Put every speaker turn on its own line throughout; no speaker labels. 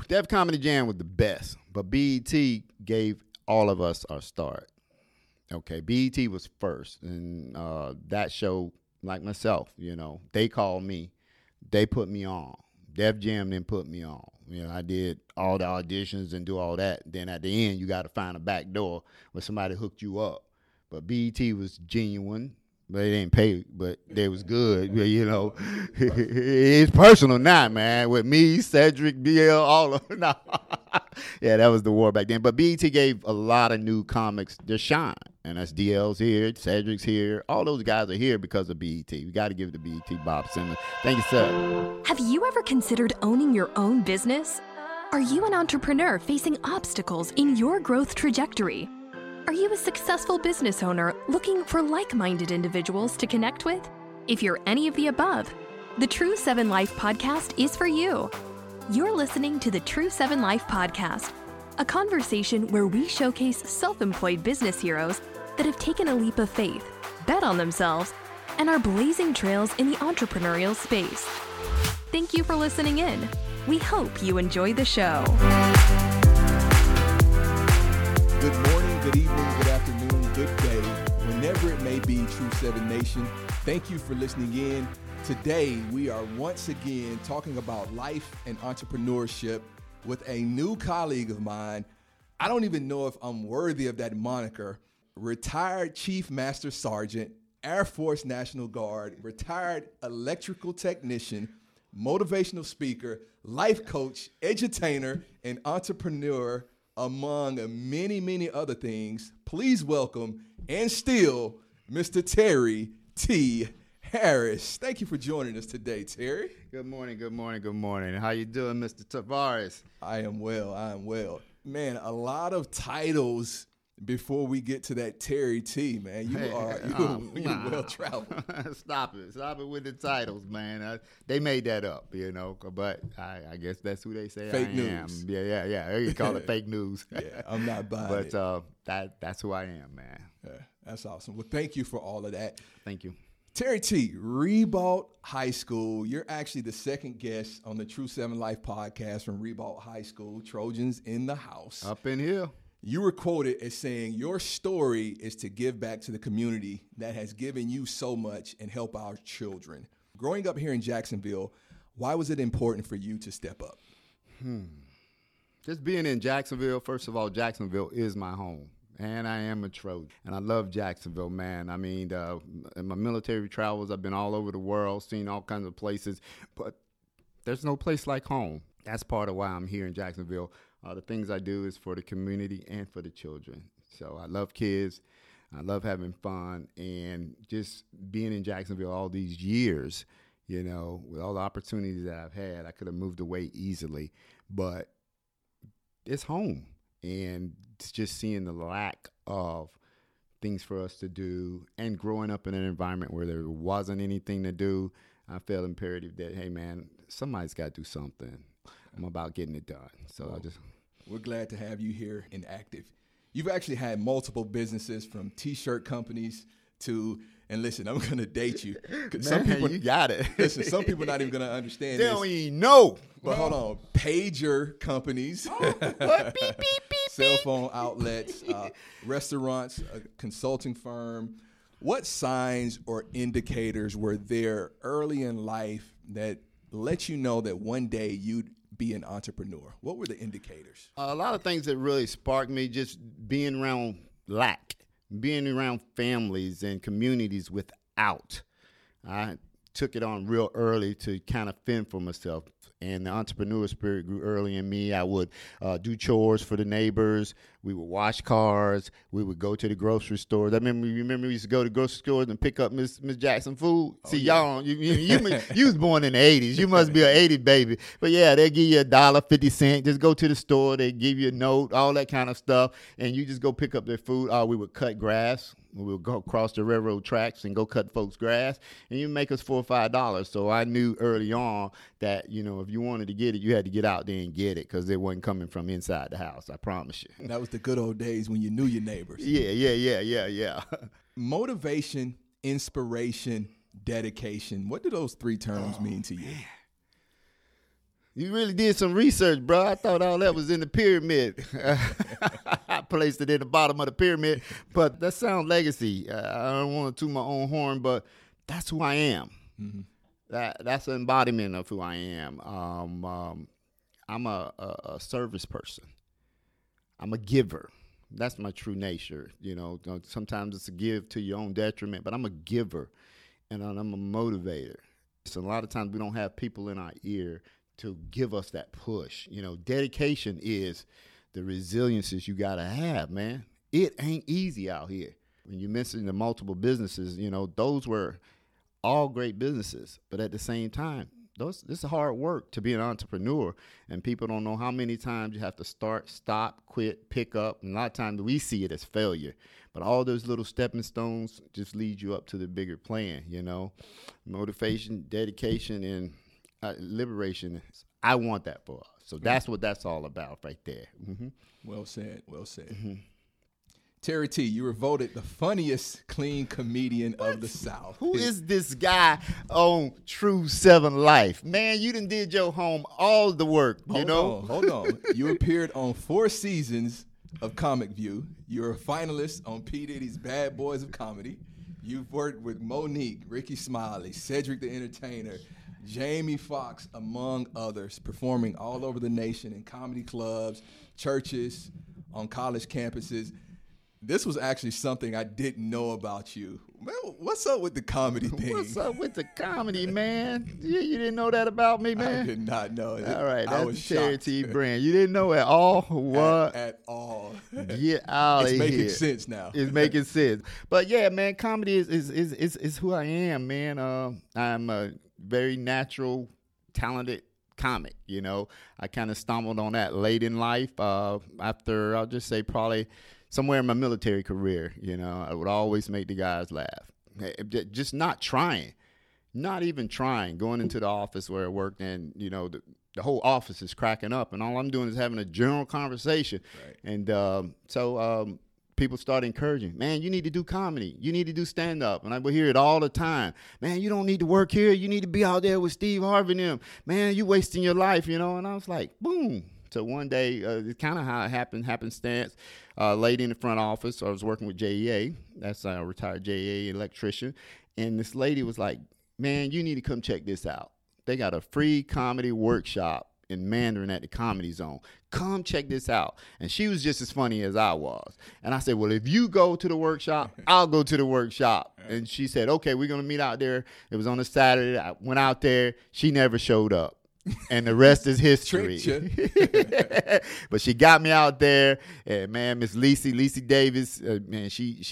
Def Comedy Jam was the best, but BET gave all of us our start. Okay, BET was first, and that show, like myself, they called me, they put me on. Def Jam then put me on. I did all the auditions and do all that. Then at the end, you got to find a back door where somebody hooked you up. But BET was genuine. But they didn't pay, but they was good. It's personal now, man. With me, Cedric, BL, all of them. No. Yeah, that was the war back then. But BET gave a lot of new comics their shine. And that's DL's here, Cedric's here. All those guys are here because of BET. We got to give it to BET, Bob Simmons. Thank you, sir.
Have you ever considered owning your own business? Are you an entrepreneur facing obstacles in your growth trajectory? Are you a successful business owner looking for like-minded individuals to connect with? If you're any of the above, the True 7 Life podcast is for you. You're listening to the True 7 Life podcast, a conversation where we showcase self-employed business heroes that have taken a leap of faith, bet on themselves, and are blazing trails in the entrepreneurial space. Thank you for listening in. We hope you enjoy the show.
Good morning, good evening, good afternoon, good day, whenever it may be, True 7 Nation. Thank you for listening in. Today, we are once again talking about life and entrepreneurship with a new colleague of mine. I don't even know if I'm worthy of that moniker. Retired Chief Master Sergeant, Air Force National Guard, retired electrical technician, motivational speaker, life coach, edutainer, and entrepreneur, among many, many other things. Please welcome and still Mr. Terry T. Harris. Thank you for joining us today, Terry.
Good morning, good morning, good morning. How you doing, Mr. Tavares?
I am well. Man, a lot of titles before we get to that Terry T, man. You're well traveled.
Stop it with the titles, man. They made that up, but I guess that's who they say
fake
I
news.
am. Yeah. You call it fake news.
Yeah, I'm not buying it.
But that's who I am, man.
Yeah, that's awesome. Well, thank you for all of that.
Thank you.
Terry T, Ribault High School. You're actually the second guest on the True 7 Life podcast from Ribault High School. Trojans in the house.
Up in here.
You were quoted as saying, your story is to give back to the community that has given you so much and help our children. Growing up here in Jacksonville, why was it important for you to step up?
Just being in Jacksonville, first of all, Jacksonville is my home. And I am a Trojan. And I love Jacksonville, man. I mean, in my military travels, I've been all over the world, seen all kinds of places. But there's no place like home. That's part of why I'm here in Jacksonville. The things I do is for the community and for the children. So I love kids. I love having fun. And just being in Jacksonville all these years, with all the opportunities that I've had, I could have moved away easily. But it's home. And it's just seeing the lack of things for us to do and growing up in an environment where there wasn't anything to do, I felt imperative that, hey, man, somebody's got to do something. I'm about getting it done. So
we're glad to have you here and active. You've actually had multiple businesses, from T-shirt companies to, and listen, I'm going to date you.
You got it.
Listen, some people are not even going to understand
they
this.
Don't even know.
But hold on. Pager companies.
What? Beep, beep, beep,
cell phone outlets, restaurants, a consulting firm. What signs or indicators were there early in life that let you know that one day you'd be an entrepreneur? What were the indicators?
A lot of things that really sparked me, just being around lack, being around families and communities without. I took it on real early to kind of fend for myself. And the entrepreneur spirit grew early in me. I would do chores for the neighbors. We would wash cars. We would go to the grocery stores. Remember we used to go to grocery stores and pick up Miss Jackson food?
Oh,
See,
yeah.
y'all, you was born in the 80s. You must be an 80 baby. But, yeah, they give you $1.50. Just go to the store. They give you a note, all that kind of stuff. And you just go pick up their food. We would cut grass. We would go across the railroad tracks and go cut folks' grass, and you make us $4 or $5. So I knew early on that, if you wanted to get it, you had to get out there and get it, because it wasn't coming from inside the house. I promise you.
That was the good old days when you knew your neighbors.
Yeah.
Motivation, inspiration, dedication. What do those three terms mean to you?
You really did some research, bro. I thought all that was in the pyramid. I placed it in the bottom of the pyramid. But that sounds legacy. I don't want to toot my own horn, but that's who I am. Mm-hmm. That's an embodiment of who I am. I'm a service person. I'm a giver. That's my true nature. Sometimes it's a give to your own detriment, but I'm a giver, and I'm a motivator. So a lot of times we don't have people in our ear to give us that push. Dedication is the resiliences you got to have, man. It ain't easy out here. When you mention the multiple businesses, those were all great businesses. But at the same time, this is hard work to be an entrepreneur. And people don't know how many times you have to start, stop, quit, pick up. And a lot of times we see it as failure. But all those little stepping stones just lead you up to the bigger plan, Motivation, dedication, and liberation. I want that for us. So that's what that's all about right there. Mm-hmm.
Well said. Mm-hmm. Terry T., you were voted the funniest clean comedian of the South.
Who is this guy on True 7 Life? Man, you done did your home all the work,
Hold on. You appeared on 4 seasons of Comic View. You're a finalist on P. Diddy's Bad Boys of Comedy. You've worked with Monique, Ricky Smiley, Cedric the Entertainer, Jamie Foxx, among others, performing all over the nation in comedy clubs, churches, on college campuses. This was actually something I didn't know about you. Man, what's up with the comedy thing?
What's up with the comedy, man? You didn't know that about me, man?
I did not know that.
All right, that's the Terry T brand. You didn't know at all? What?
At all.
Get out of here.
It's making sense now.
It's making sense. But yeah, man, comedy is who I am, man. I'm a very natural, talented comic, I kind of stumbled on that late in life after, I'll just say probably somewhere in my military career. I would always make the guys laugh. Just not even trying, going into the office where I worked, and, the whole office is cracking up, and all I'm doing is having a general conversation. Right. And so people started encouraging, man, you need to do comedy. You need to do stand-up. And I would hear it all the time. Man, you don't need to work here. You need to be out there with Steve Harvey and them. Man, you wasting your life, And I was like, boom. So one day, it's kind of how it happened, happenstance. Lady in the front office, I was working with JEA. That's a retired JEA electrician. And this lady was like, man, you need to come check this out. They got a free comedy workshop in Mandarin at the Comedy Zone. Come check this out. And she was just as funny as I was. And I said, well, if you go to the workshop, I'll go to the workshop. And she said, okay, we're going to meet out there. It was on a Saturday. I went out there. She never showed up. And the rest is history. But she got me out there, and man, Miss Lacey Davis, man,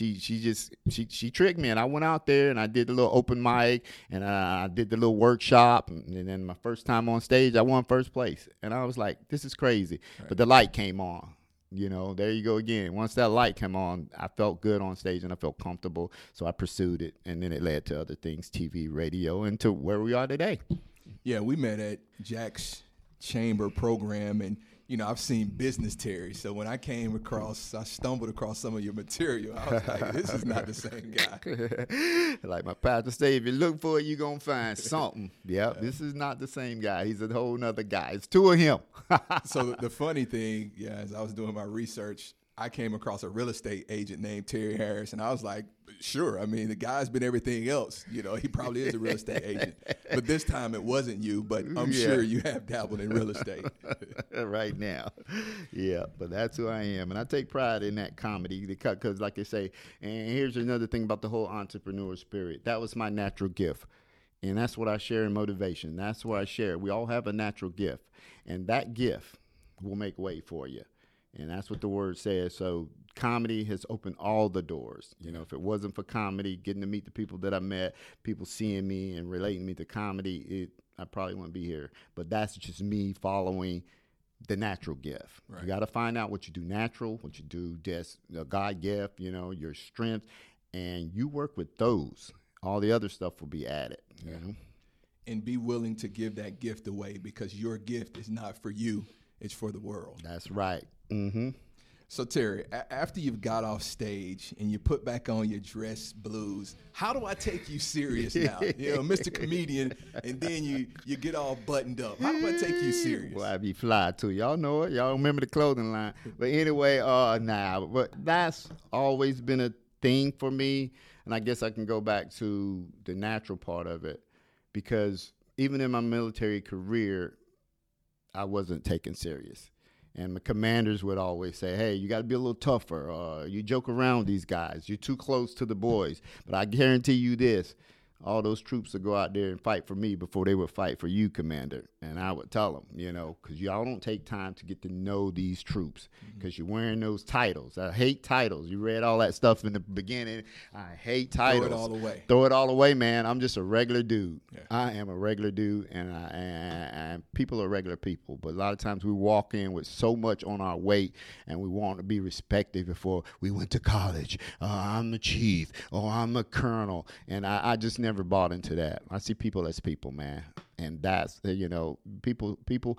she tricked me, and I went out there and I did the little open mic, and I did the little workshop, and then my first time on stage, I won first place, and I was like, this is crazy. Right. But the light came on. There you go again. Once that light came on, I felt good on stage and I felt comfortable, so I pursued it, and then it led to other things, TV, radio, and to where we are today.
Yeah, we met at Jack's Chamber program, and, I've seen Business Terry. So when I stumbled across some of your material, I was like, this is not the same guy.
Like my pastor say, if you look for it, you're going to find something. Yep, this is not the same guy. He's a whole nother guy. It's 2 of him.
So the funny thing, as I was doing my research, I came across a real estate agent named Terry Harris, and I was like, sure. I mean, the guy's been everything else. He probably is a real estate agent. But this time it wasn't you, but I'm sure you have dabbled in real estate.
Right now. Yeah, but that's who I am. And I take pride in that comedy because, like I say, and here's another thing about the whole entrepreneur spirit. That was my natural gift. And that's what I share in motivation. That's what I share. We all have a natural gift. And that gift will make way for you. And that's what the word says. So comedy has opened all the doors. If it wasn't for comedy, getting to meet the people that I met, people seeing me and relating me to comedy, I probably wouldn't be here. But that's just me following the natural gift. Right. You got to find out what you do natural, what you do just God gift, your strength, and you work with those. All the other stuff will be added.
And be willing to give that gift away, because your gift is not for you. It's for the world.
That's right. Mm-hmm.
So, Terry, after you've got off stage and you put back on your dress blues, how do I take you serious now? You know, Mr. Comedian, and then you get all buttoned up. How do I take you serious?
Well, I be fly, too. Y'all know it. Y'all remember the clothing line. But anyway, but that's always been a thing for me. And I guess I can go back to the natural part of it. Because even in my military career, I wasn't taken serious. And my commanders would always say, hey, you got to be a little tougher. You joke around with these guys. You're too close to the boys. But I guarantee you this, all those troops would go out there and fight for me before they would fight for you, Commander. And I would tell them, because y'all don't take time to get to know these troops because you're wearing those titles. I hate titles. You read all that stuff in the beginning. I hate titles.
Throw it all away.
Throw it all away, man. I'm just a regular dude.
Yeah.
I am a regular dude, and people are regular people. But a lot of times we walk in with so much on our weight, and we want to be respected before we went to college. I'm the chief, or I'm a colonel, and I just never bought into that. I see people as people, man, and that's people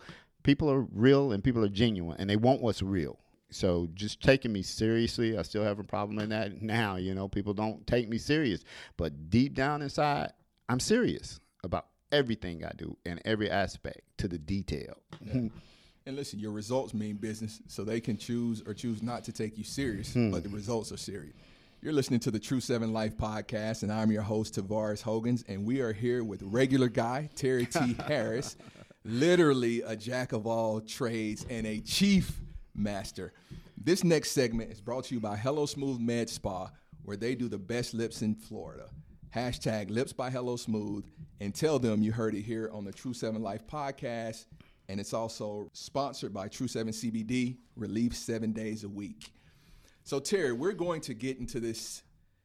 are real and people are genuine, and they want what's real. So just taking me seriously, I still have a problem in that now. People don't take me serious, but deep down inside, I'm serious about everything I do and every aspect to the detail.
Yeah. And listen, your results mean business, so they can choose or choose not to take you serious, but the results are serious. You're listening to the True 7 Life podcast, and I'm your host, Tavares Hogans, and we are here with regular guy, Terry T. Harris, literally a jack of all trades and a chief master. This next segment is brought to you by Hello Smooth Med Spa, where they do the best lips in Florida. Hashtag Lips by Hello Smooth, and tell them you heard it here on the True 7 Life podcast, and it's also sponsored by True 7 CBD, relief 7 days a week. So, Terry, we're going to get into this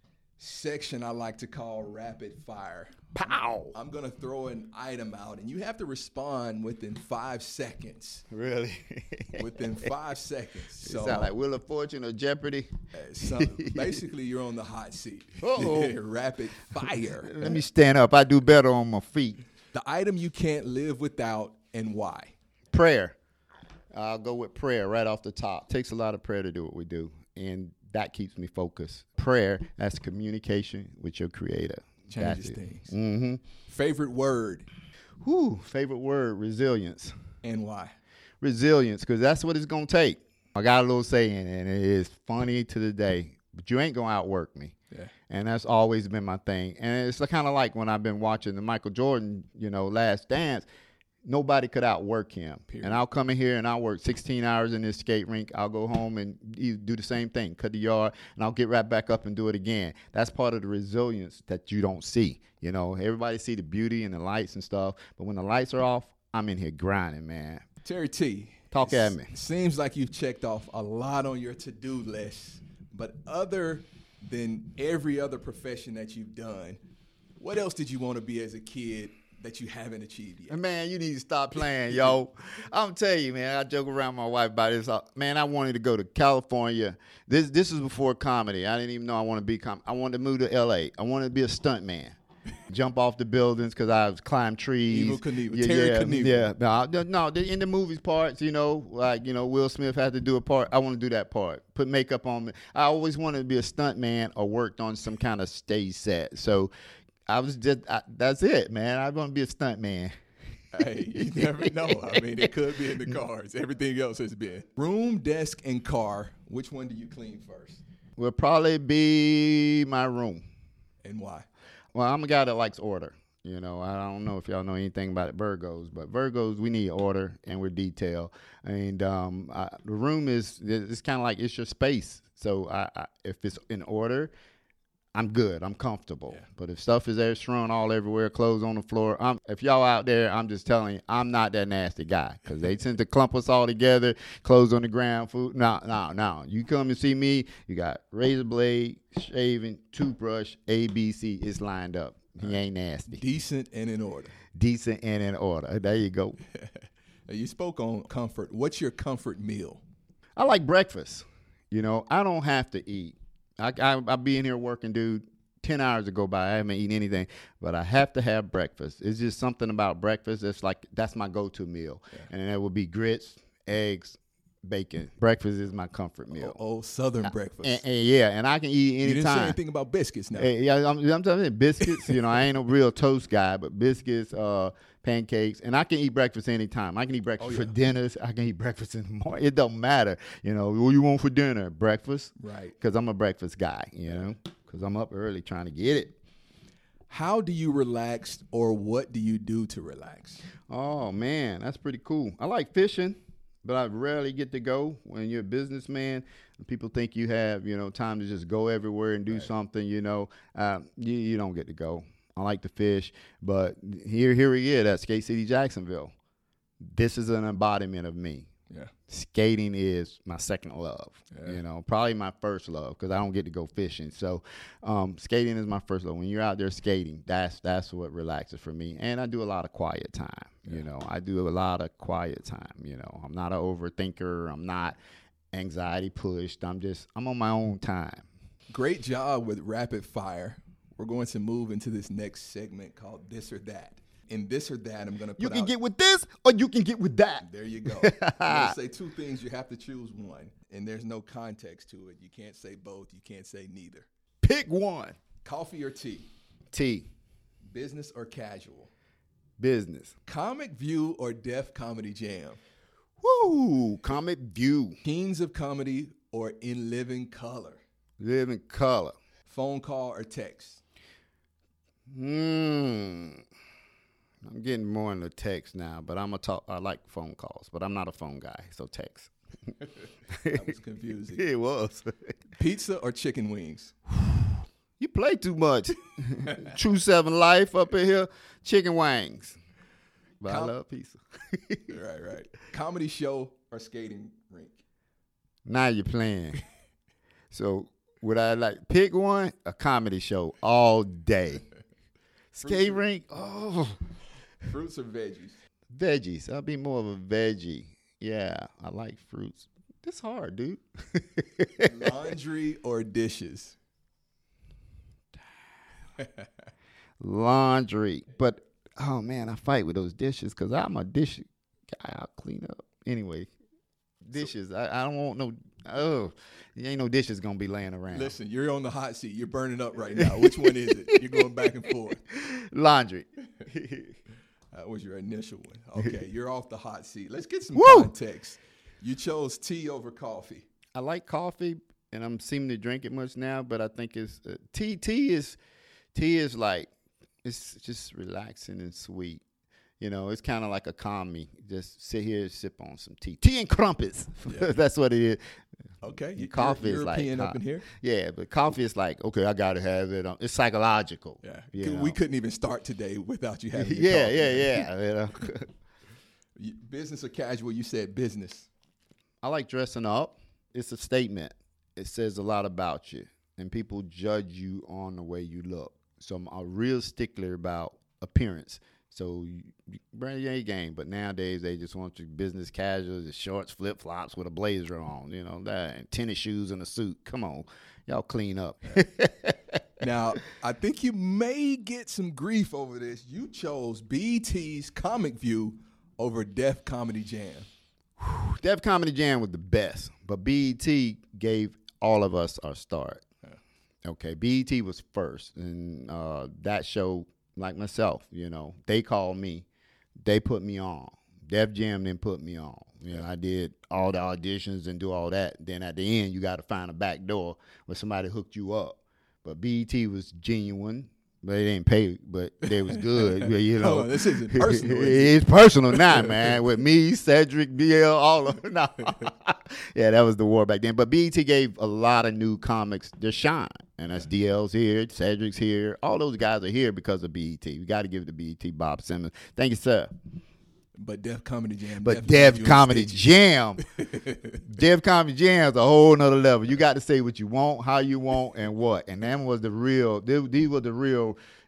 section I like to call rapid fire.
Pow!
I'm going to throw an item out, and you have to respond within 5 seconds.
Really?
Within 5 seconds. So,
it sound like Wheel of Fortune or Jeopardy?
Basically, you're on the hot seat.
Uh-oh.
Rapid fire.
Let me stand up. I do better on my feet.
The item you can't live without and why?
Prayer. I'll go with prayer right off the top. It takes a lot of prayer to do what we do. And that keeps me focused. Prayer, that's communication with your creator.
Changes things.
Mm-hmm.
Favorite word?
Favorite word, resilience.
And why?
Resilience, because that's what it's going to take. I got a little saying, and it is funny to the day, but you ain't going to outwork me.
Yeah.
And that's always been my thing. And it's kind of like when I've been watching the Michael Jordan, Last Dance. Nobody could outwork him.
Period.
And I'll come in here and I'll work 16 hours in this skate rink. I'll go home and do the same thing, cut the yard, and I'll get right back up and do it again. That's part of the resilience that you don't see. Everybody see the beauty and the lights and stuff, but when the lights are off, I'm in here grinding, man.
Terry T.
Talk at me.
Seems like you've checked off a lot on your to-do list, but other than every other profession that you've done, what else did you want to be as a kid that you haven't achieved yet?
Man, you need to stop playing, yo. I'm telling you, man, I joke around with my wife about this. Man, I wanted to go to California. This is before comedy. I didn't even know I wanted to be I wanted to move to L.A. I wanted to be a stunt man. Jump off the buildings because I was climb trees.
Evel Knievel. Terry Knievel.
Yeah. No, in the movies parts, Will Smith had to do a part. I want to do that part. Put makeup on me. I always wanted to be a stunt man or worked on some kind of stage set. So I was that's it, man. I want to be a stunt man.
Hey, you never know. I mean, it could be in the cards. Everything else has been. Room, desk, and car, which one do you clean first?
Will probably be my room.
And why?
Well, I'm a guy that likes order. I don't know if y'all know anything about Virgos, but Virgos, we need order and we're detailed. And the room it's kind of like it's your space. So if it's in order, I'm good. I'm comfortable. Yeah. But if stuff is there strewn all everywhere, clothes on the floor, if y'all out there, I'm just telling you, I'm not that nasty guy because they tend to clump us all together, clothes on the ground, food. No. You come and see me, you got razor blade, shaving, toothbrush, ABC. It's lined up. He ain't nasty.
Decent and in order.
Decent and in order. There you go.
You spoke on comfort. What's your comfort meal?
I like breakfast. I don't have to eat. I'll be in here working, dude. 10 hours to go by. I haven't eaten anything, but I have to have breakfast. It's just something about breakfast. That's my go-to meal. Yeah. And that would be grits, eggs, bacon. Breakfast is my comfort meal.
Oh, Southern breakfast.
And I can eat anytime.
You didn't say anything about biscuits now.
Yeah, I'm telling you, biscuits. I ain't a real toast guy, but biscuits, pancakes, and I can eat breakfast anytime. I can eat breakfast for dinners. I can eat breakfast in the morning. It don't matter. What you want for dinner? Breakfast.
Right.
Because I'm a breakfast guy, because I'm up early trying to get it.
How do you relax, or what do you do to relax?
Oh, man, that's pretty cool. I like fishing, but I rarely get to go. When you're a businessman, people think you have, time to just go everywhere and do something, you don't get to go. I like to fish, but here we are at Skate City, Jacksonville. This is an embodiment of me.
Yeah.
Skating is my second love,
Yeah.
Probably my first love because I don't get to go fishing. So skating is my first love. When you're out there skating, that's what relaxes for me. And I do a lot of quiet time. I do a lot of quiet time. I'm not an overthinker. I'm not anxiety pushed. I'm on my own time.
Great job with rapid fire. We're going to move into this next segment called This or That. In This or That, I'm going to put
You can get with this or you can get with that.
There you go. I'm going to say two things. You have to choose one, and there's no context to it. You can't say both. You can't say neither.
Pick one.
Coffee or tea?
Tea.
Business or casual?
Business.
Comic View or Def Comedy Jam?
Woo! Comic View.
Kings of Comedy or In Living Color?
Live in color.
Phone call or text?
I'm getting more into text now, but I like phone calls, but I'm not a phone guy, so text.
That was confusing.
It was.
Pizza or chicken wings?
You play too much. True 7 Life up in here, chicken wings. But I love pizza.
Right. Comedy show or skating rink?
Now you're playing. So would I pick one? A comedy show all day. Skate rink? Oh.
Fruits or veggies?
Veggies. I'll be more of a veggie. Yeah, I like fruits. It's hard, dude.
Laundry or dishes?
Laundry. But, oh, man, I fight with those dishes because I'm a dish guy. I'll clean up. Anyway, dishes. I don't want no, there ain't no dishes going to be laying around.
Listen, you're on the hot seat. You're burning up right now. Which one is it? You're going back and forth.
Laundry.
That was your initial one. Okay, you're off the hot seat. Let's get some
Woo!
context. You chose tea over coffee.
I like coffee, and I'm seeming to drink it much now, but I think it's tea. Tea is like, it's just relaxing and sweet. It's kind of like a calm me. Just sit here and sip on some tea. Tea and crumpets. Yeah. That's what it is.
Okay.
Coffee is
European
like
up in here?
Yeah, but coffee is like, okay, I got to have it. It's psychological.
Yeah. We couldn't even start today without you having
Yeah.
Business or casual? You said business.
I like dressing up. It's a statement. It says a lot about you, and people judge you on the way you look. So I'm a real stickler about appearance. So you bring your A game, but nowadays they just want you business casual, just shorts, flip flops with a blazer on, that, and tennis shoes and a suit. Come on, y'all clean up.
Now, I think you may get some grief over this. You chose BET's Comic View over Def Comedy Jam.
Def Comedy Jam was the best, but BET gave all of us our start. Yeah. Okay, BET was first, and that show. Like myself, they called me, they put me on. Def Jam didn't put me on. I did all the auditions and do all that. Then at the end, you got to find a back door where somebody hooked you up. But BET was genuine. They didn't pay, but they was good.
Oh, this isn't personal.
It's personal now, man. With me, Cedric, BL, all of them. No. Yeah, that was the war back then. But BET gave a lot of new comics their shine. And that's DL's here, Cedric's here. All those guys are here because of BET. We got to give it to BET, Bob Simmons. Thank you, sir.
But Def Comedy Jam.
But Def Comedy Jam. Def Comedy Jam's a whole nother level. You got to say what you want, how you want, and what. And them was the real, these were the real,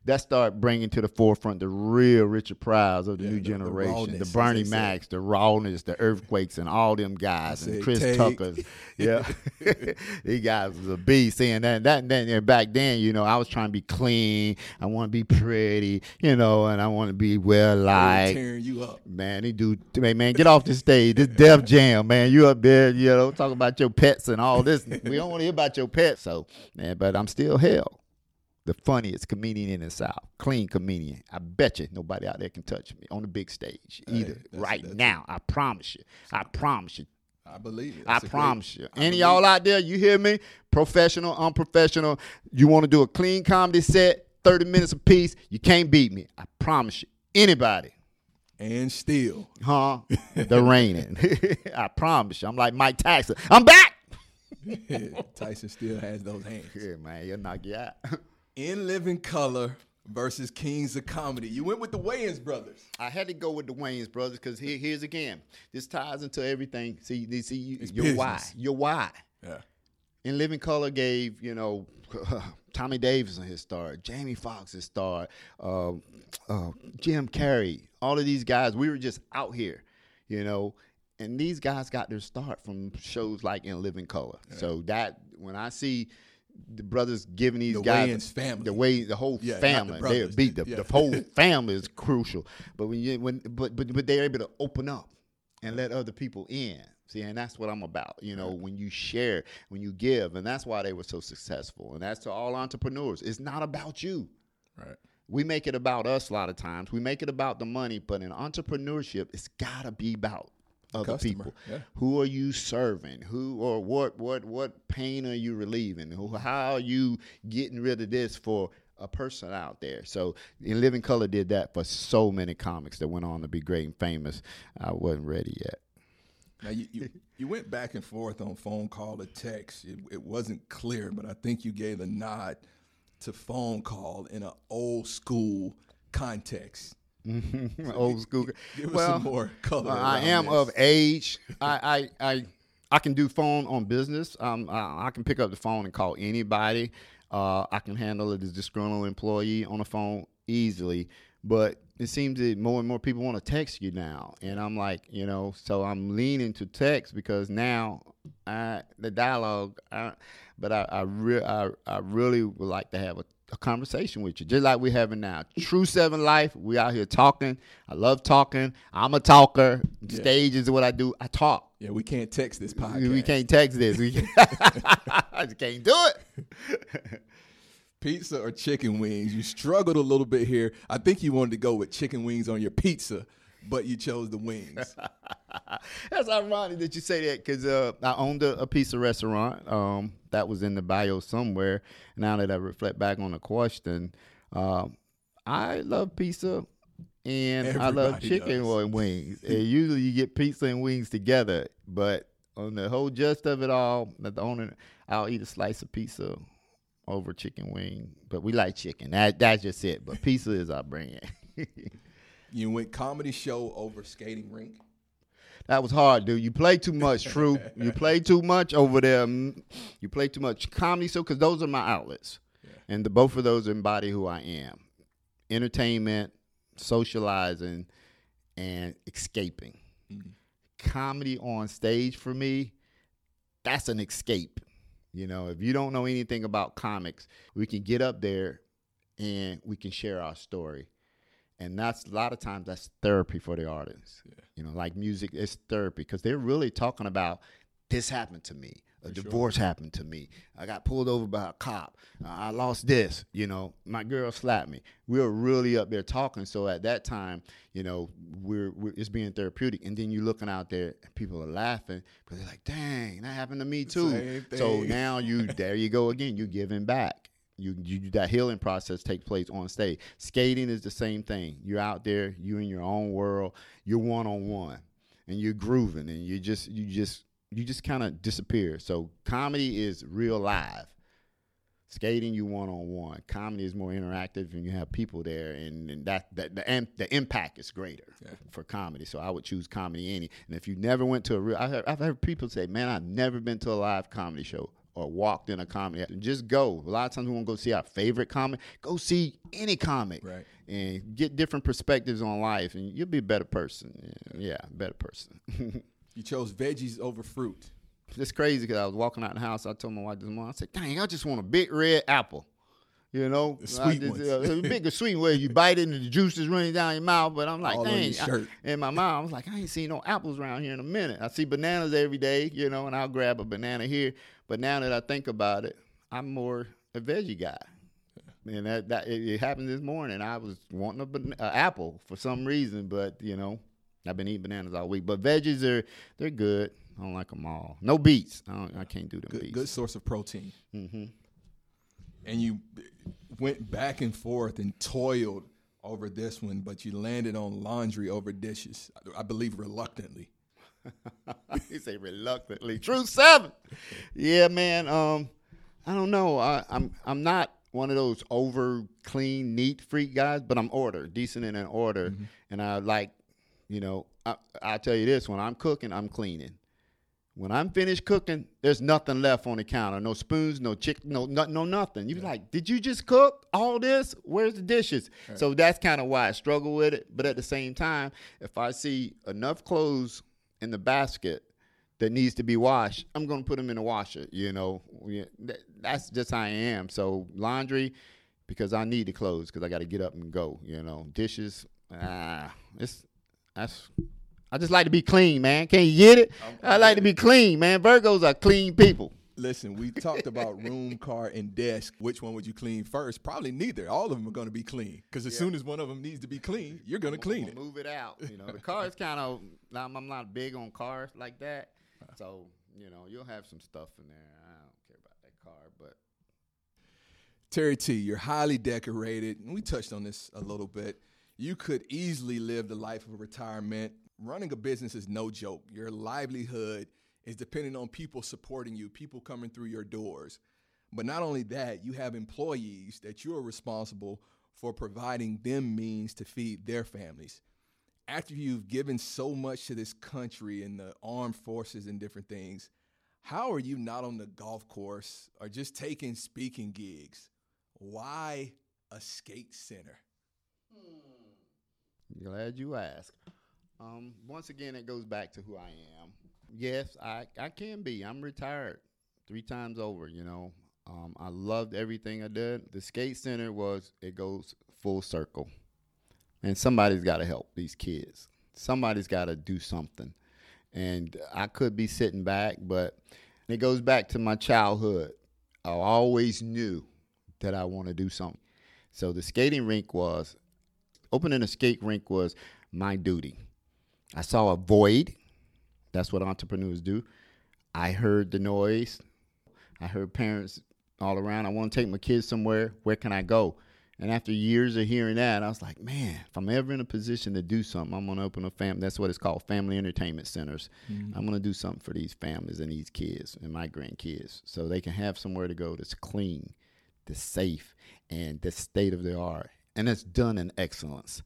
that started bringing to the forefront the real Richard Pryor's of the new generation, the Bernie Macs, the rawness, the earthquakes, and all them guys, and Chris Tuckers. Yeah, these guys was a beast. Saying that back then, you know, I was trying to be clean. I want to be pretty, you know, and I want to be well liked.
Tearing you up,
man. They do, man. Get off the stage. This Def Jam, man. You up there, you know, talking about your pets and all this. We don't want to hear about your pets. So, man, but I'm still hell. The funniest comedian in the South. Clean comedian. I bet you nobody out there can touch me on the big stage either. That's now. I promise you. I promise you.
I believe it.
I promise you. Any of y'all out there, you hear me? Professional, unprofessional. You want to do a clean comedy set, 30 minutes apiece, you can't beat me. I promise you. Anybody.
And still.
The raining. I promise you. I'm like Mike Tyson. I'm back.
Tyson still has those hands.
Yeah, man. He'll knock you out.
In Living Color versus Kings of Comedy. You went with the Wayans brothers.
I had to go with the Wayans brothers because here's again. This ties into everything. See your why. Your why.
Yeah.
In Living Color gave, you know, Tommy Davidson his start, Jamie Foxx his start, Jim Carrey, all of these guys. We were just out here, you know, and these guys got their start from shows like In Living Color. Yeah. So that when I see the brothers giving these guys
Wayans family,
the whole family, they beat the whole family is crucial. But but they're able to open up and let other people in. See, and that's what I'm about, you know, when you share, when you give, and that's why they were so successful. And that's to all entrepreneurs. It's not about you.
Right.
We make it about us a lot of times. We make it about the money, but in entrepreneurship, it's got to be about other people. Yeah. Who are you serving? Who or what pain are you relieving? How are you getting rid of this for a person out there? So In Living Color did that for so many comics that went on to be great and famous. I wasn't ready yet.
Now, you went back and forth on phone call or text. It wasn't clear, but I think you gave a nod to phone call in an old school context.
Old school.
Give us some more color.
I am of age. I can do phone on business. I can pick up the phone and call anybody. I can handle a disgruntled employee on the phone easily. But it seems that more and more people want to text you now. And I'm like, you know, so I'm leaning to text because now the dialogue, but I really would like to have a conversation with you, just like we're having now. True 7 Life, we out here talking. I love talking. I'm a talker. Yeah. Stage is what I do. I talk.
Yeah, we can't text this podcast.
We can't text this. I just can't do it.
Pizza or chicken wings? You struggled a little bit here. I think you wanted to go with chicken wings on your pizza, but you chose the wings.
That's ironic that you say that because I owned a pizza restaurant. That was in the bio somewhere. Now that I reflect back on the question, I love pizza and I love chicken or wings. And usually you get pizza and wings together, but on the whole gist of it all, I'll eat a slice of pizza over chicken wing, but we like chicken. That's just it. But pizza is our brand.
You went comedy show over skating rink?
That was hard, dude. You play too much, True. You play too much over there. You play too much comedy show because those are my outlets. Yeah. And both of those embody who I am. Entertainment, socializing, and escaping. Mm-hmm. Comedy on stage for me, that's an escape. You know, if you don't know anything about comics, we can get up there and we can share our story. And that's a lot of times that's therapy for the audience. Yeah. You know, like music is therapy because they're really talking about this happened to me. A divorce happened to me. I got pulled over by a cop. I lost this. You know, my girl slapped me. We were really up there talking. So at that time, you know, it's being therapeutic. And then you're looking out there and people are laughing because they're like, dang, that happened to me too. So now there you go again. You're giving back. That healing process takes place on stage. Skating is the same thing. You're out there. You're in your own world. You're one-on-one. And you're grooving. And you just kind of disappear. So comedy is real live. Skating, you one-on-one. Comedy is more interactive, and you have people there, and the impact is greater for comedy. So I would choose comedy any. And if you never went to I've heard people say, man, I've never been to a live comedy show. or walked in a comic, just go. A lot of times we want to go see our favorite comic. Go see any comic,
right,
and get different perspectives on life, and you'll be a better person. Yeah, better person.
You chose veggies over fruit.
It's crazy because I was walking out the house. I told my wife this morning, I said, dang, I just want a big red apple. You know,
the sweet ones.
A big sweet where you bite it and the juice is running down your mouth. But I'm like,
all
dang.
in
my mom, I was like, I ain't seen no apples around here in a minute. I see bananas every day, you know, and I'll grab a banana here. But now that I think about it, I'm more a veggie guy. And it happened this morning. I was wanting an apple for some reason, but, you know, I've been eating bananas all week. But veggies, they're good. I don't like them all. No beets. I can't do them beets.
Good source of protein.
Mm-hmm.
And you went back and forth and toiled over this one, but you landed on laundry over dishes, I believe reluctantly.
You say reluctantly. True 7. Yeah, man. I don't know. I'm not one of those over clean, neat freak guys, but I'm decent in an order. Mm-hmm. And I like, you know, I'll tell you this, when I'm cooking, I'm cleaning. When I'm finished cooking, there's nothing left on the counter. No spoons, no chicken, no nothing. You be like, did you just cook all this? Where's the dishes? Right. So that's kind of why I struggle with it. But at the same time, if I see enough clothes in the basket that needs to be washed, I'm going to put them in the washer, you know. That's just how I am. So laundry, because I need the clothes because I got to get up and go, you know. Dishes, I just like to be clean, man. Can you get it? I like to be clean, man. Virgos are clean people.
Listen, we talked about room, car, and desk. Which one would you clean first? Probably neither. All of them are going to be clean because as soon as one of them needs to be clean, you're going to clean it.
Move it out. You know, the car is kind of, I'm not big on cars like that. So, you know, you'll have some stuff in there. I don't care about that car, but.
Terry T., you're highly decorated. And we touched on this a little bit. You could easily live the life of retirement. Running a business is no joke. Your livelihood is dependent on people supporting you, people coming through your doors. But not only that, you have employees that you are responsible for providing them means to feed their families. After you've given so much to this country and the armed forces and different things, how are you not on the golf course or just taking speaking gigs? Why a skate center?
Glad you asked. Once again, it goes back to who I am. Yes, I can be. I'm retired 3 times over, you know. I loved everything I did. The skate center it goes full circle. And somebody's got to help these kids. Somebody's got to do something. And I could be sitting back, but it goes back to my childhood. I always knew that I want to do something. So the skating rink opening a skate rink was my duty. I saw a void. That's what entrepreneurs do. I heard the noise. I heard parents all around. I want to take my kids somewhere. Where can I go? And after years of hearing that, I was like, man, if I'm ever in a position to do something, I'm going to open a family. That's what it's called, family entertainment centers. Mm-hmm. I'm going to do something for these families and these kids and my grandkids so they can have somewhere to go that's clean, that's safe, and that's state of the art. And it's done in excellence.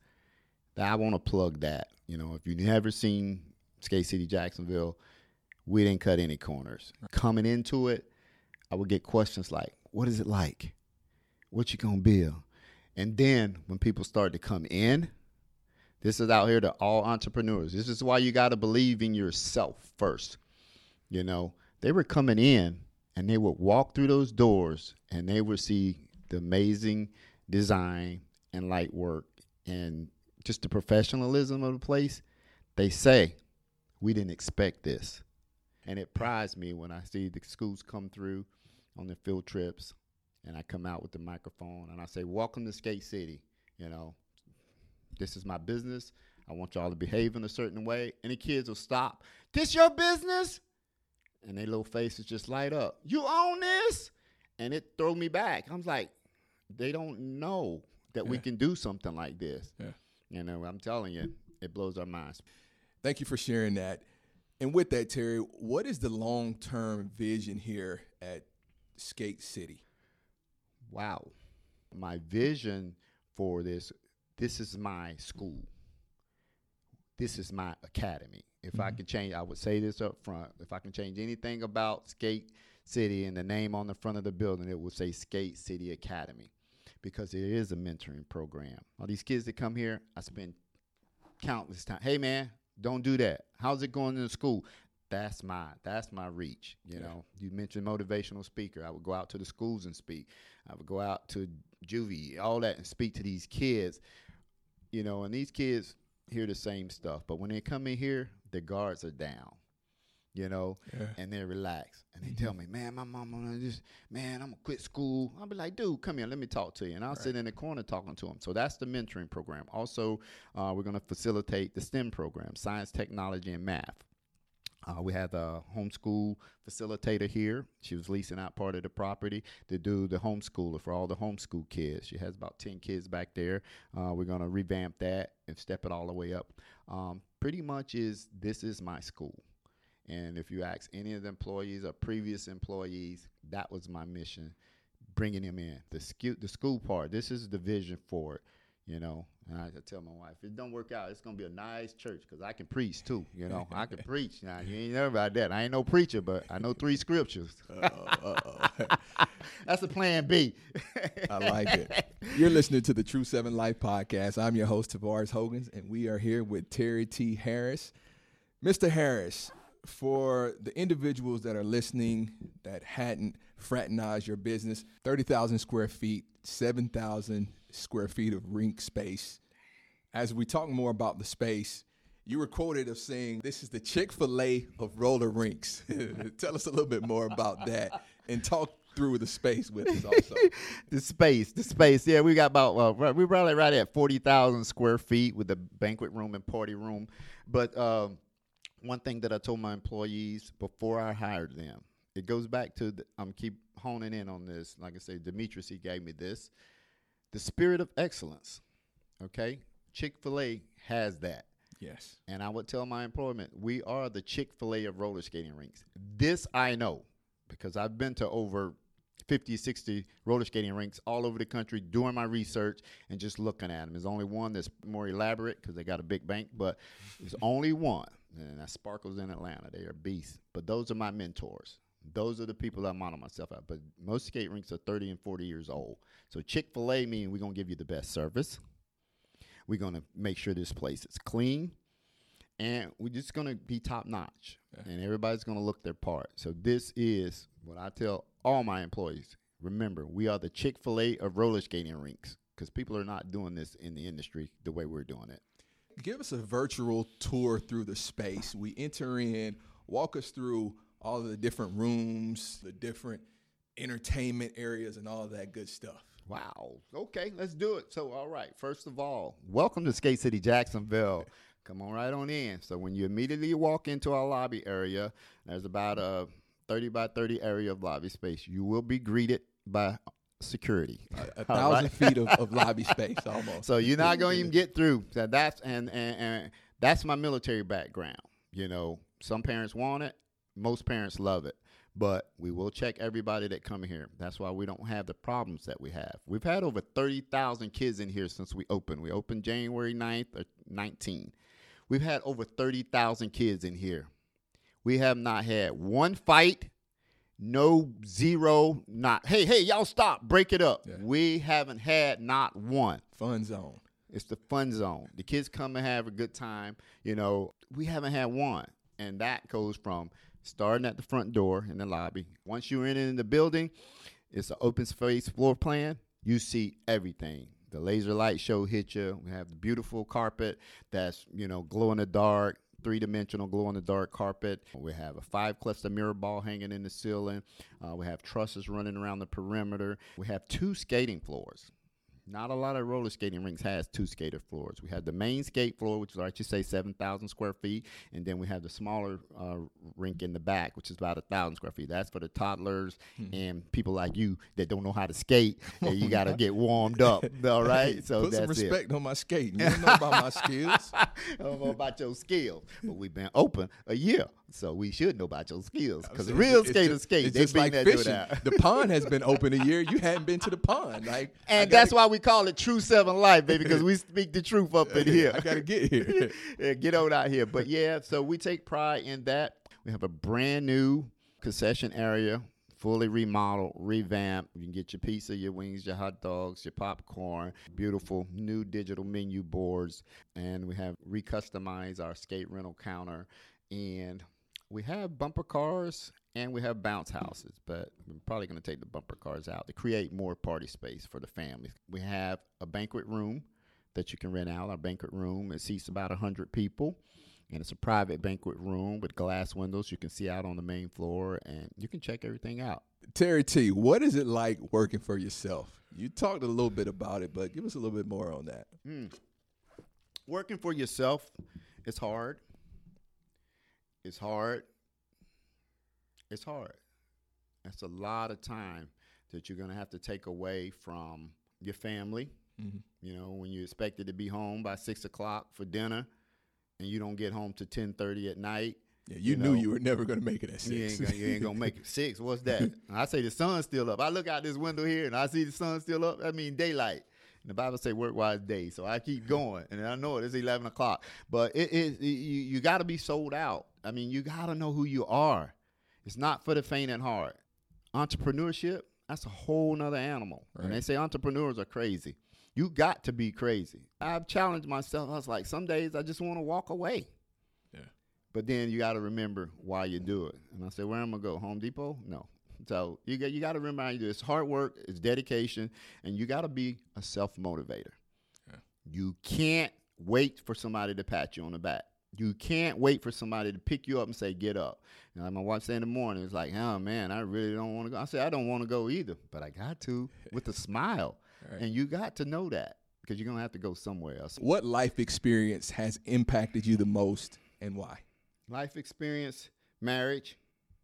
I want to plug that. You know, if you've never seen Skate City Jacksonville, we didn't cut any corners. Coming into it, I would get questions like, what is it like? What you gonna build? And then when people start to come in, this is out here to all entrepreneurs. This is why you got to believe in yourself first. You know, they were coming in and they would walk through those doors and they would see the amazing design and light work and just the professionalism of the place. They say, we didn't expect this. And it prides me when I see the schools come through on the field trips and I come out with the microphone and I say, welcome to Skate City. You know, this is my business. I want y'all to behave in a certain way. And the kids will stop. This your business? And their little faces just light up. You own this? And it throw me back. I was like, they don't know that we can do something like this. Yeah. You know, I'm telling you, it blows our minds.
Thank you for sharing that. And with that, Terry, what is the long-term vision here at Skate City?
Wow. My vision for this is my school. This is my academy. If I could change, I would say this up front. If I can change anything about Skate City, and the name on the front of the building, it will say Skate City Academy, because there is a mentoring program. All these kids that come here, I spend countless time. Hey, man, don't do that. How's it going in school? That's my reach. You know, you mentioned motivational speaker. I would go out to the schools and speak. I would go out to juvie, all that, and speak to these kids. You know, and these kids hear the same stuff, but when they come in here, their guards are down. You know, and they're relaxed. And they tell me, man, my mama, I'm going to quit school. I'll be like, dude, come here, let me talk to you. And I'll sit in the corner talking to them. So that's the mentoring program. Also, we're going to facilitate the STEM program, science, technology, and math. We have a homeschool facilitator here. She was leasing out part of the property to do the homeschooler for all the homeschool kids. She has about 10 kids back there. We're going to revamp that and step it all the way up. Pretty much this is my school. And if you ask any of the employees or previous employees, that was my mission, bringing them in. The school part, this is the vision for it, you know. And I tell my wife, if it don't work out, it's going to be a nice church, because I can preach too, you know. I can preach. Now, you ain't never about that. I ain't no preacher, but I know 3 scriptures. That's a plan B.
I like it. You're listening to the True 7 Life Podcast. I'm your host, Tavares Hogans, and we are here with Terry T. Harris. Mr. Harris, for the individuals that are listening that hadn't fraternized your business, 30,000 square feet, 7,000 square feet of rink space. As we talk more about the space, you were quoted as saying, this is the Chick-fil-A of roller rinks. Tell us a little bit more about that and talk through the space with us also.
The space. Yeah, we got about, we're probably right at 40,000 square feet with the banquet room and party room. But, one thing that I told my employees before I hired them, it goes back to, I'm keep honing in on this. Like I say, Demetrius, he gave me this. The spirit of excellence, okay? Chick-fil-A has that.
Yes.
And I would tell my employment, we are the Chick-fil-A of roller skating rinks. This I know, because I've been to over 50, 60 roller skating rinks all over the country doing my research and just looking at them. There's only one that's more elaborate because they got a big bank, but there's only one. And that Sparkles in Atlanta. They are beasts. But those are my mentors. Those are the people I model myself out. But most skate rinks are 30 and 40 years old. So Chick-fil-A means we're going to give you the best service. We're going to make sure this place is clean. And we're just going to be top notch. Yeah. And everybody's going to look their part. So this is what I tell all my employees. Remember, we are the Chick-fil-A of roller skating rinks, because people are not doing this in the industry the way we're doing it.
Give us a virtual tour through the space. We enter in, walk us through all of the different rooms, the different entertainment areas, and all of that good stuff.
Wow. Okay, let's do it. So, all right, first of all, welcome to Skate City, Jacksonville. Come on right on in. So when you immediately walk into our lobby area, there's about a 30 by 30 area of lobby space. You will be greeted by security.
1,000 feet of lobby space almost.
So you're not going to even get through. So that's and that's my military background. You know, some parents want it. Most parents love it. But we will check everybody that come here. That's why we don't have the problems that we have. We've had over 30,000 kids in here since we opened. We opened January 9th or 19. We've had over 30,000 kids in here. We have not had one fight. No, zero, not, hey, y'all stop, break it up. Yeah. We haven't had not one.
Fun zone.
It's the fun zone. The kids come and have a good time. You know, we haven't had one. And that goes from starting at the front door in the lobby. Once you're in the building, it's an open space floor plan. You see everything. The laser light show hit you. We have the beautiful carpet that's, you know, glow in the dark. 3-dimensional glow-in-the-dark carpet. We have a 5-cluster mirror ball hanging in the ceiling. We have trusses running around the perimeter. We have 2 skating floors. Not a lot of roller skating rinks has 2 skater floors. We have the main skate floor, which is, like you say, 7,000 square feet, and then we have the smaller rink in the back, which is about 1,000 square feet. That's for the toddlers and people like you that don't know how to skate, and you got to get warmed up. All right, so
put
that's
some respect on my skating. You don't know about my skills.
I don't know about your skills, but we've been open a year, so we should know about your skills. Because real skaters skate.
It's just like fishing. The pond has been open a year. You hadn't been to the pond,
and that's why we call it True 7 Life, baby, because we speak the truth up in here.
I got to get here.
Yeah, get on out here. But, yeah, so we take pride in that. We have a brand new concession area fully remodeled, revamped. You can get your pizza, your wings, your hot dogs, your popcorn, beautiful new digital menu boards. And we have recustomized our skate rental counter. And we have bumper cars and we have bounce houses, but we're probably going to take the bumper cars out to create more party space for the families. We have a banquet room that you can rent out. Our banquet room, it seats about 100 people, and it's a private banquet room with glass windows. You can see out on the main floor, and you can check everything out.
Terry T., what is it like working for yourself? You talked a little bit about it, but give us a little bit more on that.
Working for yourself is hard. It's hard. It's hard. That's a lot of time that you're going to have to take away from your family. Mm-hmm. You know, when you're expected to be home by 6 o'clock for dinner and you don't get home to 10:30 at night.
Yeah, you knew you were never going to make it at 6.
You ain't going to make it 6. What's that? I say the sun's still up. I look out this window here and I see the sun still up. That means daylight. And the Bible say work while it's day. So I keep going. And I know it's 11 o'clock. But you got to be sold out. I mean, you got to know who you are. It's not for the faint at heart. Entrepreneurship, that's a whole nother animal. Right. And they say entrepreneurs are crazy. You got to be crazy. I've challenged myself. I was like, some days I just want to walk away. Yeah. But then you got to remember why you do it. And I said, where am I going to go? Home Depot? No. So you got to remember how you do it. It's hard work. It's dedication. And you got to be a self-motivator. Yeah. You can't wait for somebody to pat you on the back. You can't wait for somebody to pick you up and say, get up. You know, my wife said in the morning, it's like, oh, man, I really don't want to go. I said, I don't want to go either, but I got to with a smile. Right. And you got to know that because you're going to have to go somewhere else.
What life experience has impacted you the most and why?
Life experience, marriage.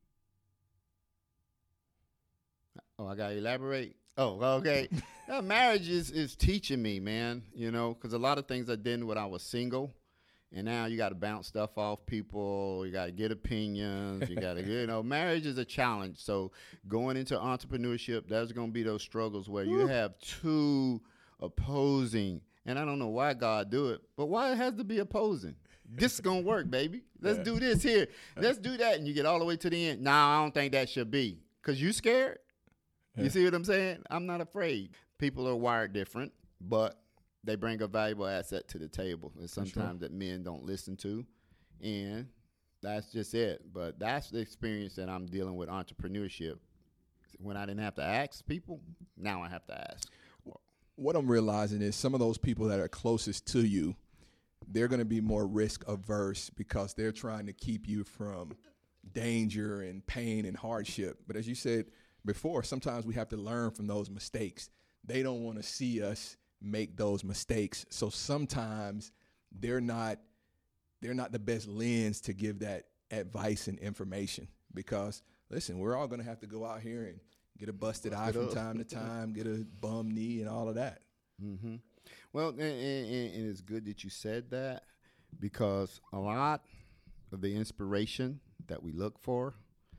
Oh, I got to elaborate? Oh, okay. Marriage is teaching me, man, you know, because a lot of things I did when I was single. And now you got to bounce stuff off people. You got to get opinions. You got to, marriage is a challenge. So going into entrepreneurship, there's going to be those struggles where you have two opposing. And I don't know why God do it, but why it has to be opposing? This is going to work, baby. Let's do this here. Let's do that. And you get all the way to the end. No, I don't think that should be. Because you scared. You see what I'm saying? I'm not afraid. People are wired different, but they bring a valuable asset to the table, and sometimes that men don't listen to, and that's just it. But that's the experience that I'm dealing with entrepreneurship. When I didn't have to ask people, now I have to ask.
What I'm realizing is some of those people that are closest to you, they're going to be more risk averse because they're trying to keep you from danger and pain and hardship. But as you said before, sometimes we have to learn from those mistakes. They don't want to see us make those mistakes. So sometimes they're not the best lens to give that advice and information because, listen, we're all going to have to go out here and get a busted eye from time to time, get a bum knee and all of that.
Mm-hmm. Well, and it's good that you said that because a lot of the inspiration that we look for,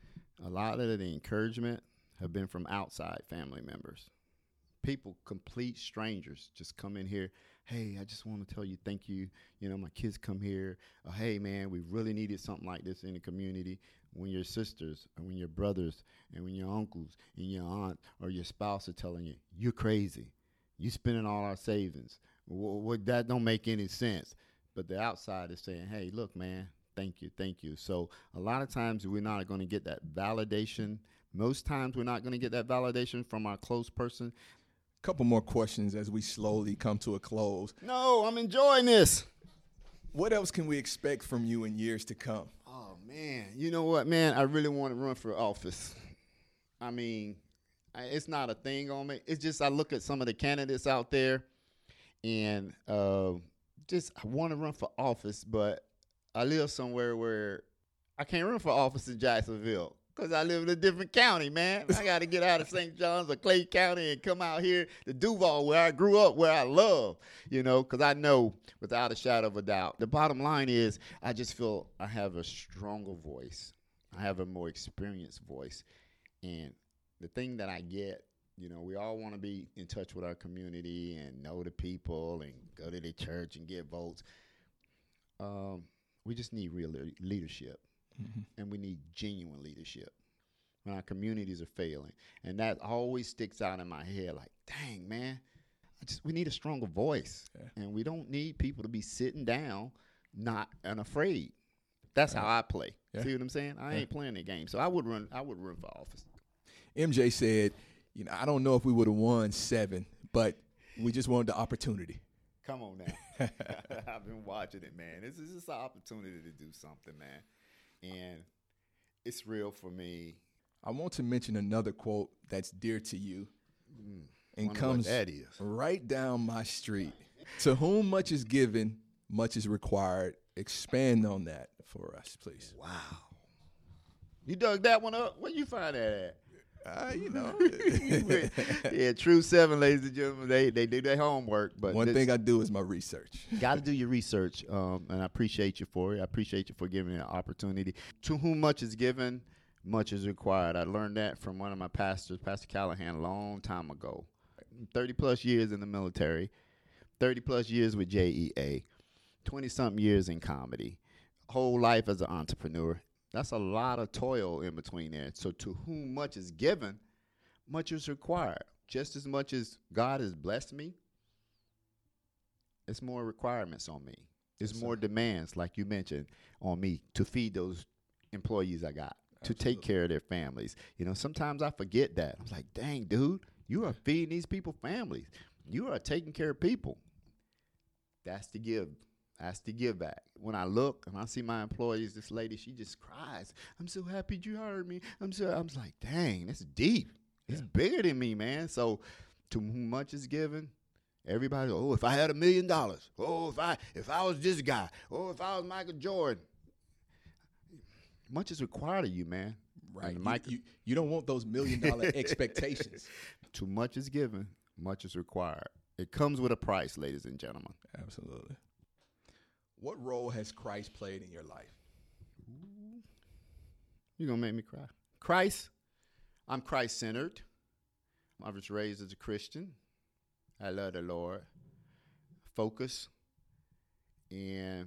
a lot of the encouragement have been from outside family members. People, complete strangers, just come in here. Hey, I just want to tell you thank you. You know, my kids come here. Hey, man, we really needed something like this in the community. When your sisters and when your brothers and when your uncles and your aunt or your spouse are telling you, you're crazy. You spending all our savings. That don't make any sense. But the outside is saying, hey, look, man, thank you, thank you. So a lot of times we're not going to get that validation. Most times we're not going to get that validation from our close person.
Couple more questions as we slowly come to a close.
No, I'm enjoying this.
What else can we expect from you in years to come?
Oh, man. You know what, man? I really want to run for office. I mean, it's not a thing on me. It's just I look at some of the candidates out there, and I want to run for office, but I live somewhere where I can't run for office in Jacksonville. Because I live in a different county, man. I got to get out of St. John's or Clay County and come out here to Duval, where I grew up, where I love, because I know without a shadow of a doubt. The bottom line is I just feel I have a stronger voice. I have a more experienced voice. And the thing that I get, we all want to be in touch with our community and know the people and go to the church and get votes. We just need real leadership. Mm-hmm. And we need genuine leadership. when our communities are failing. And that always sticks out in my head like, dang, man, we need a stronger voice. Yeah. And we don't need people to be sitting down, not and afraid. That's how I play. Yeah. See what I'm saying? I ain't playing the game. So I would run for office.
MJ said, I don't know if we would have won 7, but we just wanted the opportunity.
Come on now. I've been watching it, man. This is just an opportunity to do something, man. And it's real for me.
I want to mention another quote that's dear to you and comes right down my street. To whom much is given, much is required. Expand on that for us, please.
Wow. You dug that one up? Where you find that at? Yeah, True 7, ladies and gentlemen, they do their homework. But
one thing I do is my research.
Got to do your research, and I appreciate you for it. I appreciate you for giving me an opportunity. To whom much is given, much is required. I learned that from one of my pastors, Pastor Callahan, a long time ago. 30-plus years in the military, 30-plus years with JEA, 20-something years in comedy, whole life as an entrepreneur. That's a lot of toil in between there. So to whom much is given, much is required. Just as much as God has blessed me, it's more requirements on me. It's more demands, like you mentioned, on me to feed those employees I got, to take care of their families. Sometimes I forget that. I'm like, dang, dude, you are feeding these people families. You are taking care of people. That's the give. That's the give back. When I look and I see my employees, this lady, she just cries. I'm so happy you hired me. I'm like, dang, that's deep. It's bigger than me, man. So to whom much is given, everybody, if I had $1 million. If I was this guy. If I was Michael Jordan. Much is required of you, man.
Right. You don't want those $1 million expectations.
Too much is given, much is required. It comes with a price, ladies and gentlemen.
Absolutely. What role has Christ played in your life?
You're going to make me cry. Christ, I'm Christ-centered. I was raised as a Christian. I love the Lord. Focus. And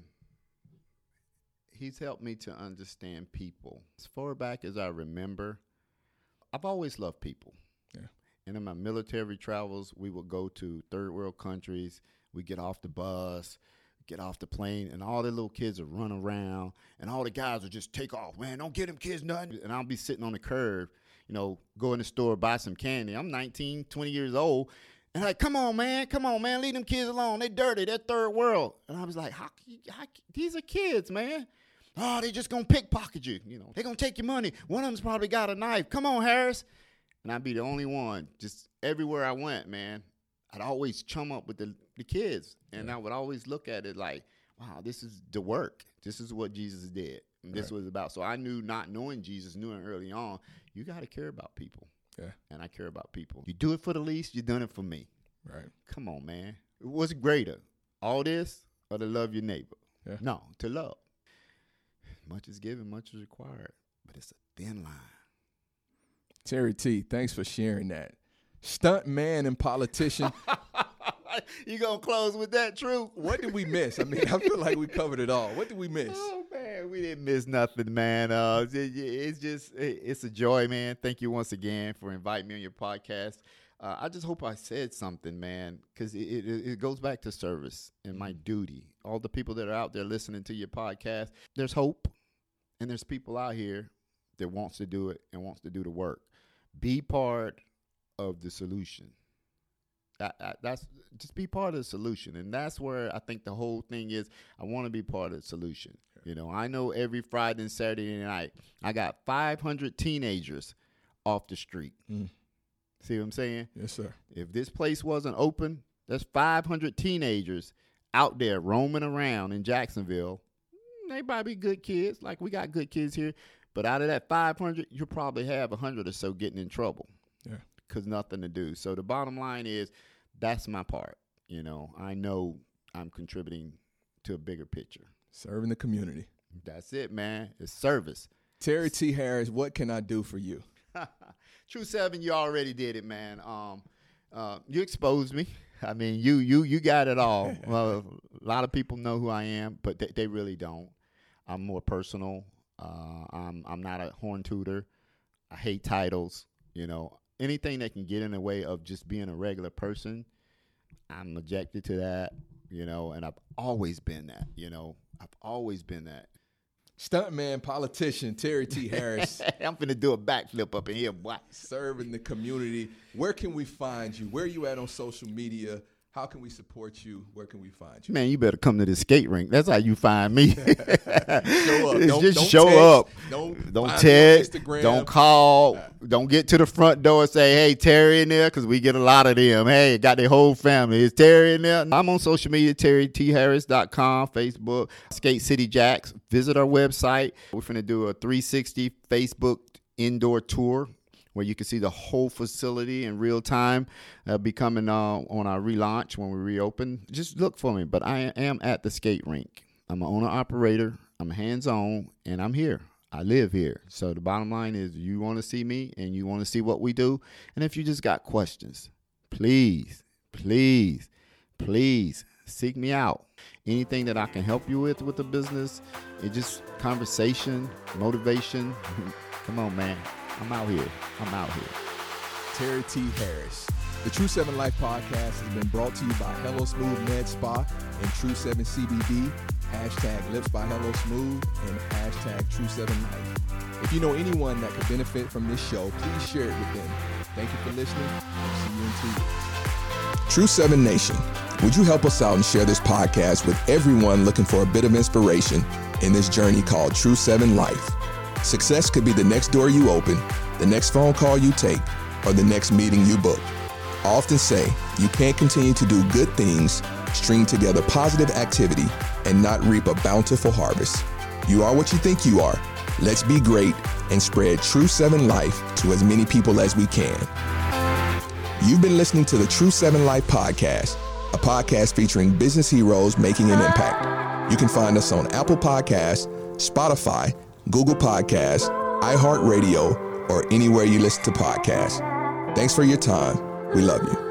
he's helped me to understand people. As far back as I remember, I've always loved people. Yeah. And in my military travels, we would go to third world countries. We get off the bus, get off the plane, and all the little kids would run around, and all the guys would just take off. Man, don't get them kids nothing. And I'll be sitting on the curb, go in the store, buy some candy. I'm 19, 20 years old. And like, come on, man, leave them kids alone. They dirty, they're third world. And I was like, how these are kids, man. Oh, they just going to pickpocket you. They're going to take your money. One of them's probably got a knife. Come on, Harris. And I'd be the only one. Just everywhere I went, man, I'd always chum up with the kids. And I would always look at it like, wow, this is the work. This is what Jesus did. And this was about. So I knew, not knowing Jesus, knew early on, you got to care about people. Yeah. And I care about people. You do it for the least, you done it for me.
Right.
Come on, man. What's greater? All this or to love your neighbor? Yeah. No, to love. Much is given, much is required. But it's a thin line.
Terry T., thanks for sharing that. Stunt man and politician.
You going to close with that, True?
What did we miss? I feel like we covered it all. What did we miss?
Oh, man, we didn't miss nothing, man. It's a joy, man. Thank you once again for inviting me on your podcast. I just hope I said something, man, because it goes back to service and my duty. All the people that are out there listening to your podcast, there's hope, and there's people out here that wants to do it and wants to do the work. Be part of the solution. That's just be part of the solution, and that's where I think the whole thing is. I want to be part of the solution. I know every Friday and Saturday night I got 500 teenagers off the street. See what I'm saying?
Yes, sir.
If this place wasn't open, there's 500 teenagers out there roaming around in Jacksonville. They probably good kids, like we got good kids here. But out of that 500, you'll probably have 100 or so getting in trouble. Yeah. Because nothing to do. So the bottom line is, that's my part. I know I'm contributing to a bigger picture.
Serving the community.
That's it, man. It's service.
Terry T. Harris, what can I do for you?
True 7, you already did it, man. You exposed me. You got it all. Well, a lot of people know who I am, but they really don't. I'm more personal. I'm not a horn tooter. I hate titles. You know, anything that can get in the way of just being a regular person, I'm objected to that. You know, and I've always been that. You know, I've always been that.
Stuntman, politician, Terry T. Harris.
I'm finna do a backflip up in here, boy.
Serving the community. Where can we find you? Where are you at on social media? How can we support you? Where can we find you?
Man, you better come to the skate rink. That's how you find me.
Show up.
Just show up.
Don't
text.
Instagram.
Don't call. Don't get to the front door and say, hey, Terry in there, because we get a lot of them. Hey, got their whole family. Is Terry in there? I'm on social media, TerryTHarris.com, Facebook, Skate City Jacks. Visit our website. We're finna do a 360 Facebook indoor tour, where you can see the whole facility in real time. Be coming on our relaunch when we reopen. Just look for me. But I am at the skate rink. I'm an owner-operator. I'm hands-on, and I'm here. I live here. So the bottom line is you want to see me, and you want to see what we do. And if you just got questions, please, please, please seek me out. Anything that I can help you with the business, it's just conversation, motivation. Come on, man. I'm out here.
Terry T. Harris. The True 7 Life podcast has been brought to you by Hello Smooth Med Spa and True 7 CBD, #Lips by Hello Smooth, and True 7 Life. If you know anyone that could benefit from this show, please share it with them. Thank you for listening. I'll see you in 2 weeks. True 7 Nation, would you help us out and share this podcast with everyone looking for a bit of inspiration in this journey called True 7 Life? Success could be the next door you open, the next phone call you take, or the next meeting you book. I often say you can't continue to do good things, string together positive activity, and not reap a bountiful harvest. You are what you think you are. Let's be great and spread True 7 Life to as many people as we can. You've been listening to the True 7 Life podcast, a podcast featuring business heroes making an impact. You can find us on Apple Podcasts, Spotify, Google Podcasts, iHeartRadio, or anywhere you listen to podcasts. Thanks for your time. We love you.